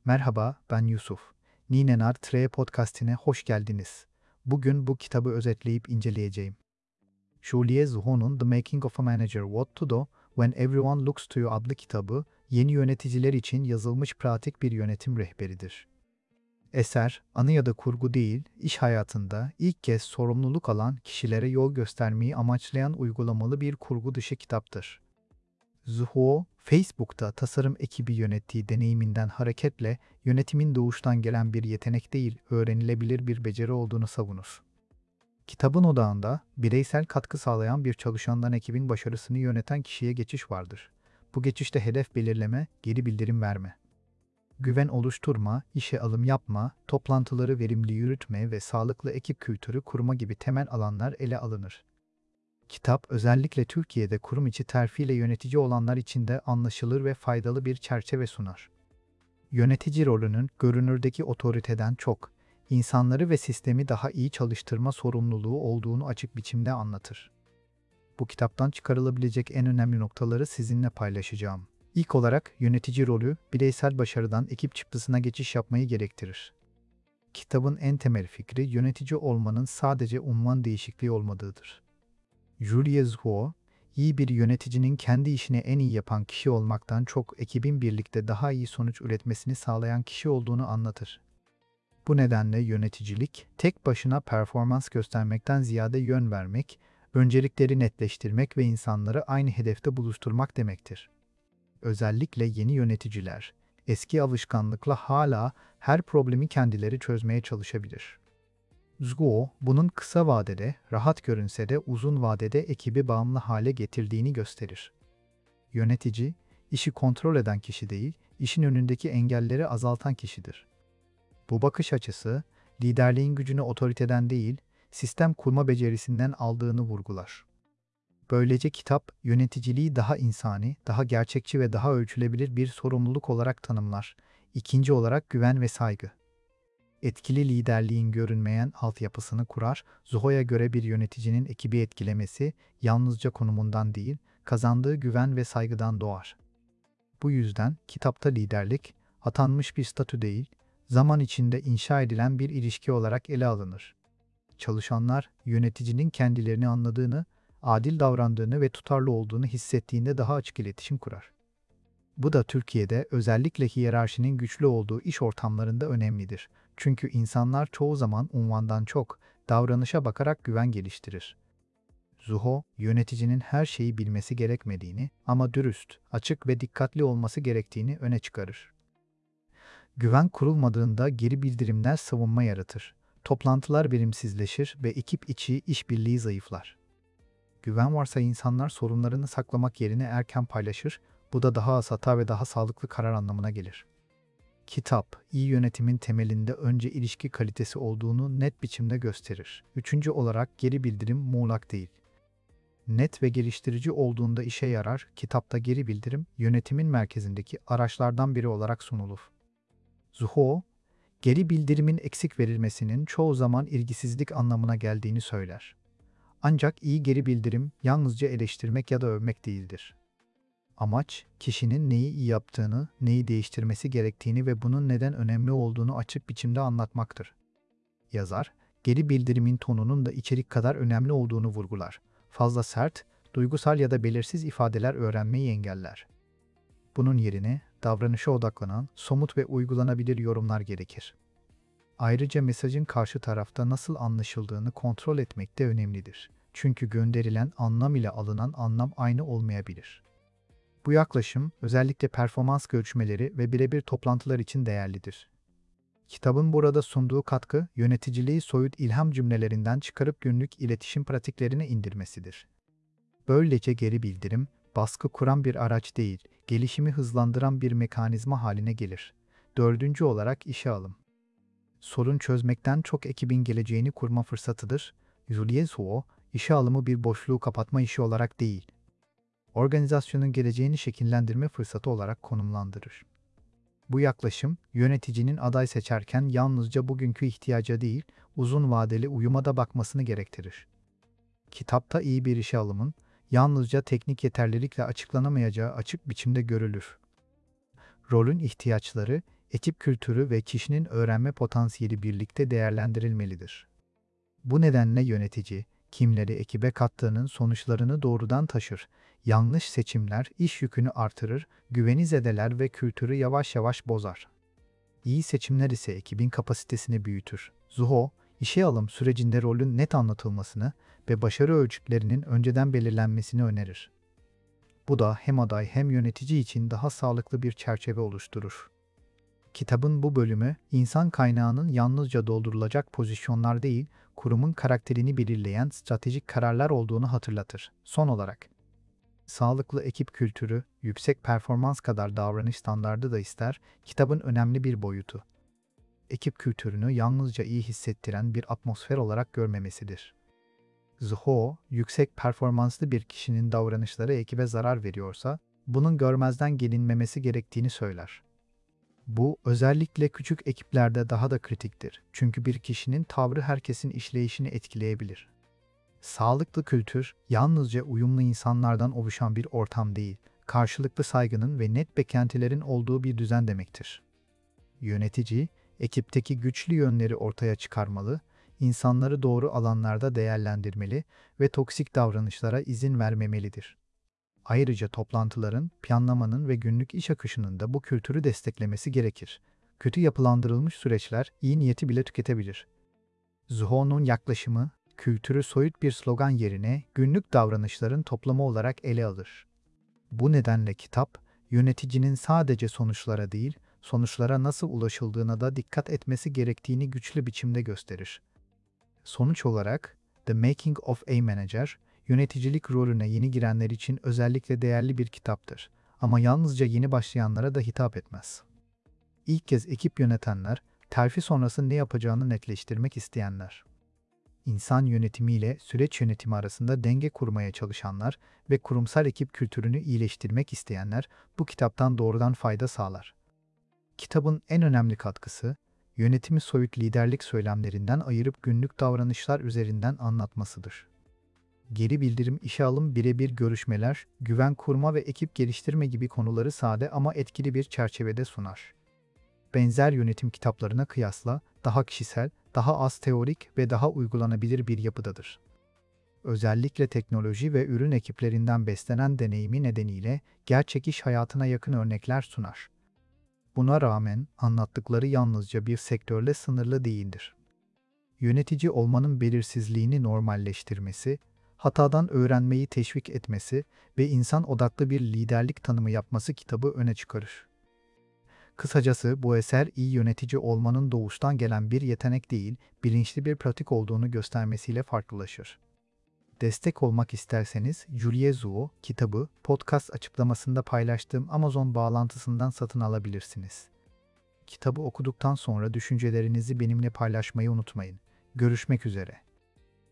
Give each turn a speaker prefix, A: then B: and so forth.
A: Merhaba, ben Yusuf. Ninenar Tre Podcast'ine hoş geldiniz. Bugün bu kitabı özetleyip inceleyeceğim. Julie Zuho'nun The Making of a Manager What to Do When Everyone Looks to You adlı kitabı, yeni yöneticiler için yazılmış pratik bir yönetim rehberidir. Eser, anı ya da kurgu değil, iş hayatında ilk kez sorumluluk alan kişilere yol göstermeyi amaçlayan uygulamalı bir kurgu dışı kitaptır. Zuho, Facebook'ta tasarım ekibi yönettiği deneyiminden hareketle yönetimin doğuştan gelen bir yetenek değil, öğrenilebilir bir beceri olduğunu savunur. Kitabın odağında bireysel katkı sağlayan bir çalışandan ekibin başarısını yöneten kişiye geçiş vardır. Bu geçişte hedef belirleme, geri bildirim verme, güven oluşturma, işe alım yapma, toplantıları verimli yürütme ve sağlıklı ekip kültürü kurma gibi temel alanlar ele alınır. Kitap özellikle Türkiye'de kurum içi terfiyle yönetici olanlar için de anlaşılır ve faydalı bir çerçeve sunar. Yönetici rolünün görünürdeki otoriteden çok, insanları ve sistemi daha iyi çalıştırma sorumluluğu olduğunu açık biçimde anlatır. Bu kitaptan çıkarılabilecek en önemli noktaları sizinle paylaşacağım. İlk olarak yönetici rolü bireysel başarıdan ekip çıktısına geçiş yapmayı gerektirir. Kitabın en temel fikri yönetici olmanın sadece unvan değişikliği olmadığıdır. Julie Zuo, iyi bir yöneticinin kendi işini en iyi yapan kişi olmaktan çok ekibin birlikte daha iyi sonuç üretmesini sağlayan kişi olduğunu anlatır. Bu nedenle yöneticilik, tek başına performans göstermekten ziyade yön vermek, öncelikleri netleştirmek ve insanları aynı hedefte buluşturmak demektir. Özellikle yeni yöneticiler, eski alışkanlıkla hala her problemi kendileri çözmeye çalışabilir. Zuo, bunun kısa vadede rahat görünse de uzun vadede ekibi bağımlı hale getirdiğini gösterir. Yönetici, işi kontrol eden kişi değil, işin önündeki engelleri azaltan kişidir. Bu bakış açısı, liderliğin gücünü otoriteden değil, sistem kurma becerisinden aldığını vurgular. Böylece kitap, yöneticiliği daha insani, daha gerçekçi ve daha ölçülebilir bir sorumluluk olarak tanımlar. İkinci olarak güven ve saygı. Etkili liderliğin görünmeyen altyapısını kurar, Zuho'ya göre bir yöneticinin ekibi etkilemesi yalnızca konumundan değil, kazandığı güven ve saygıdan doğar. Bu yüzden kitapta liderlik, atanmış bir statü değil, zaman içinde inşa edilen bir ilişki olarak ele alınır. Çalışanlar, yöneticinin kendilerini anladığını, adil davrandığını ve tutarlı olduğunu hissettiğinde daha açık iletişim kurar. Bu da Türkiye'de özellikle hiyerarşinin güçlü olduğu iş ortamlarında önemlidir. Çünkü insanlar çoğu zaman unvandan çok davranışa bakarak güven geliştirir. Zuho, yöneticinin her şeyi bilmesi gerekmediğini ama dürüst, açık ve dikkatli olması gerektiğini öne çıkarır. Güven kurulmadığında geri bildirimler savunma yaratır. Toplantılar verimsizleşir ve ekip içi işbirliği zayıflar. Güven varsa insanlar sorunlarını saklamak yerine erken paylaşır, bu da daha az hata ve daha sağlıklı karar anlamına gelir. Kitap, iyi yönetimin temelinde önce ilişki kalitesi olduğunu net biçimde gösterir. Üçüncü olarak geri bildirim muğlak değil. Net ve geliştirici olduğunda işe yarar, kitapta geri bildirim, yönetimin merkezindeki araçlardan biri olarak sunulur. Zuho, geri bildirimin eksik verilmesinin çoğu zaman ilgisizlik anlamına geldiğini söyler. Ancak iyi geri bildirim yalnızca eleştirmek ya da övmek değildir. Amaç, kişinin neyi iyi yaptığını, neyi değiştirmesi gerektiğini ve bunun neden önemli olduğunu açık biçimde anlatmaktır. Yazar, geri bildirimin tonunun da içerik kadar önemli olduğunu vurgular. Fazla sert, duygusal ya da belirsiz ifadeler öğrenmeyi engeller. Bunun yerine davranışa odaklanan, somut ve uygulanabilir yorumlar gerekir. Ayrıca mesajın karşı tarafta nasıl anlaşıldığını kontrol etmek de önemlidir. Çünkü gönderilen anlam ile alınan anlam aynı olmayabilir. Bu yaklaşım özellikle performans görüşmeleri ve birebir toplantılar için değerlidir. Kitabın burada sunduğu katkı, yöneticiliği soyut ilham cümlelerinden çıkarıp günlük iletişim pratiklerine indirmesidir. Böylece geri bildirim, baskı kuran bir araç değil, gelişimi hızlandıran bir mekanizma haline gelir. Dördüncü olarak işe alım. Sorun çözmekten çok ekibin geleceğini kurma fırsatıdır. Julie Zuo, işe alımı bir boşluğu kapatma işi olarak değil, organizasyonun geleceğini şekillendirme fırsatı olarak konumlandırır. Bu yaklaşım, yöneticinin aday seçerken yalnızca bugünkü ihtiyaca değil, uzun vadeli uyuma da bakmasını gerektirir. Kitapta iyi bir işe alımın, yalnızca teknik yeterlilikle açıklanamayacağı açık biçimde görülür. Rolün ihtiyaçları, Ekip kültürü ve kişinin öğrenme potansiyeli birlikte değerlendirilmelidir. Bu nedenle yönetici, kimleri ekibe kattığının sonuçlarını doğrudan taşır. Yanlış seçimler iş yükünü artırır, güveni zedeler ve kültürü yavaş yavaş bozar. İyi seçimler ise ekibin kapasitesini büyütür. Zuho, işe alım sürecinde rolün net anlatılmasını ve başarı ölçütlerinin önceden belirlenmesini önerir. Bu da hem aday hem yönetici için daha sağlıklı bir çerçeve oluşturur. Kitabın bu bölümü, insan kaynağının yalnızca doldurulacak pozisyonlar değil, kurumun karakterini belirleyen stratejik kararlar olduğunu hatırlatır. Son olarak, sağlıklı ekip kültürü, yüksek performans kadar davranış standardı da ister, kitabın önemli bir boyutu. Ekip kültürünü yalnızca iyi hissettiren bir atmosfer olarak görmemesidir. Zuho, yüksek performanslı bir kişinin davranışları ekibe zarar veriyorsa, bunun görmezden gelinmemesi gerektiğini söyler. Bu, özellikle küçük ekiplerde daha da kritiktir. Çünkü bir kişinin tavrı herkesin işleyişini etkileyebilir. Sağlıklı kültür, yalnızca uyumlu insanlardan oluşan bir ortam değil, karşılıklı saygının ve net beklentilerin olduğu bir düzen demektir. Yönetici, ekipteki güçlü yönleri ortaya çıkarmalı, insanları doğru alanlarda değerlendirmeli ve toksik davranışlara izin vermemelidir. Ayrıca toplantıların, planlamanın ve günlük iş akışının da bu kültürü desteklemesi gerekir. Kötü yapılandırılmış süreçler iyi niyeti bile tüketebilir. Zuho'nun yaklaşımı, kültürü soyut bir slogan yerine günlük davranışların toplamı olarak ele alır. Bu nedenle kitap, yöneticinin sadece sonuçlara değil, sonuçlara nasıl ulaşıldığına da dikkat etmesi gerektiğini güçlü biçimde gösterir. Sonuç olarak, The Making of a Manager, yöneticilik rolüne yeni girenler için özellikle değerli bir kitaptır. Ama yalnızca yeni başlayanlara da hitap etmez. İlk kez ekip yönetenler, terfi sonrası ne yapacağını netleştirmek isteyenler. İnsan yönetimiyle süreç yönetimi arasında denge kurmaya çalışanlar ve kurumsal ekip kültürünü iyileştirmek isteyenler bu kitaptan doğrudan fayda sağlar. Kitabın en önemli katkısı, yönetimi soyut liderlik söylemlerinden ayırıp günlük davranışlar üzerinden anlatmasıdır. Geri bildirim, işe alım, birebir görüşmeler, güven kurma ve ekip geliştirme gibi konuları sade ama etkili bir çerçevede sunar. Benzer yönetim kitaplarına kıyasla daha kişisel, daha az teorik ve daha uygulanabilir bir yapıdadır. Özellikle teknoloji ve ürün ekiplerinden beslenen deneyimi nedeniyle gerçek iş hayatına yakın örnekler sunar. Buna rağmen anlattıkları yalnızca bir sektörle sınırlı değildir. Yönetici olmanın belirsizliğini normalleştirmesi, hatadan öğrenmeyi teşvik etmesi ve insan odaklı bir liderlik tanımı yapması kitabı öne çıkarır. Kısacası bu eser iyi yönetici olmanın doğuştan gelen bir yetenek değil, bilinçli bir pratik olduğunu göstermesiyle farklılaşır. Destek olmak isterseniz Julie Zuo kitabı podcast açıklamasında paylaştığım Amazon bağlantısından satın alabilirsiniz. Kitabı okuduktan sonra düşüncelerinizi benimle paylaşmayı unutmayın. Görüşmek üzere.